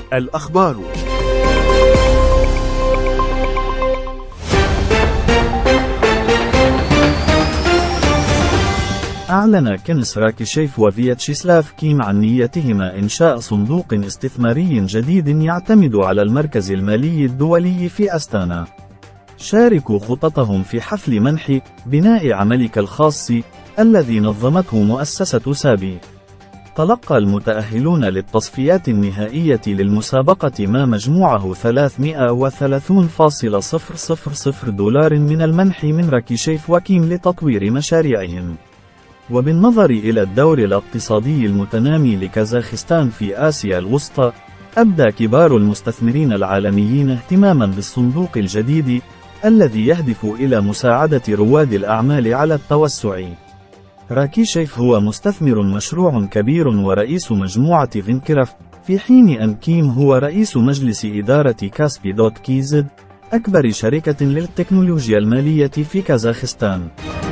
الأخبار. أعلن كنس راكيشيف وفياتشيسلاف كيم عن نيتهما إنشاء صندوق استثماري جديد يعتمد على المركز المالي الدولي في أستانا. شاركوا خططهم في حفل منح بناء عملك الخاص الذي نظمته مؤسسة سابي. تلقى المتأهلون للتصفيات النهائية للمسابقة ما مجموعه 330.000 دولار من المنح من راكيشيف وكيم لتطوير مشاريعهم. وبالنظر إلى الدور الاقتصادي المتنامي لكازاخستان في آسيا الوسطى، أبدى كبار المستثمرين العالميين اهتماما بالصندوق الجديد الذي يهدف إلى مساعدة رواد الأعمال على التوسع. راكيشيف هو مستثمر مشروع كبير ورئيس مجموعة فينكراف، في حين أن كيم هو رئيس مجلس إدارة كاسبي.كيزد، أكبر شركة للتكنولوجيا المالية في كازاخستان.